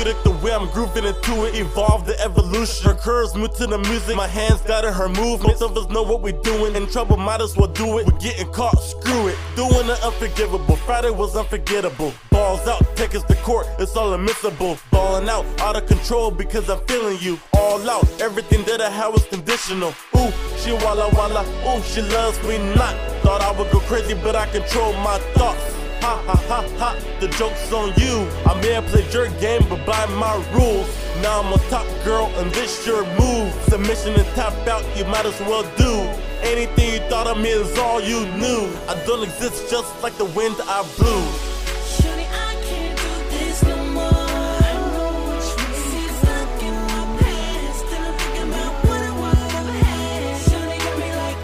therapeutic, the way I'm grooving into it. Evolve the evolution. Her curves move to the music. My hands got her movement. Most of us know what we're doing. In trouble, might as well do it. We're getting caught, screw it. Doing the unforgivable. Friday was unforgettable. Balls out, take us to court. It's all admissible. Balling out of control because I'm feeling you. All out, everything that I had was conditional. Ooh, she walla walla. Ooh, she loves me not. Thought I would go crazy, but I control my thoughts. Ha ha ha ha, the joke's on you. I may have played your game, but by my rules. Now I'm a top girl, and this your move. Submission and tap out, you might as well do. Anything you thought of me is all you knew. I don't exist just like the wind I blew. Shorty, I can't do this no more. I know what you mean. See, stuck in my past. Still thinking about what I would have had. Shorty got me like,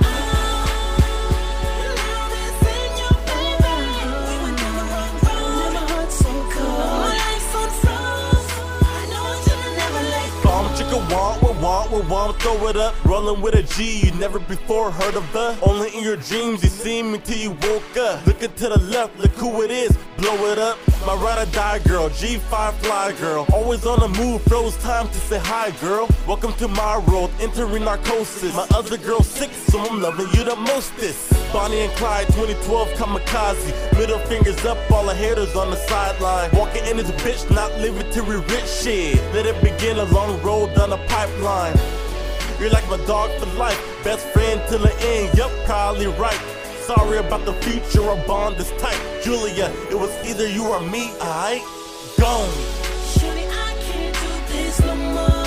now this in your favor. We went down the wrong road. My heart's so cold. My life's on froze. I know I should've never let go. Bomb chicka want, throw it up. Rolling with a G, you never before heard of her. Only in your dreams, you seen me till you woke up. Looking to the left, look who it is, blow it up. My ride or die girl, G5 fly girl. Always on the move, froze time to say hi girl. Welcome to my world, entering narcosis. My other girl's sick, so I'm loving you the mostest. Bonnie and Clyde, 2012 kamikaze. Middle fingers up, all the haters on the sideline. Walking in this bitch, not living till we rich shit. Let it begin, a long road down the pipeline. You're like my dog for life, best friend till the end, yup, probably right. Sorry about the future, our bond is tight. Julia, it was either you or me, aight? Gone. Shorty, I can't do this no more.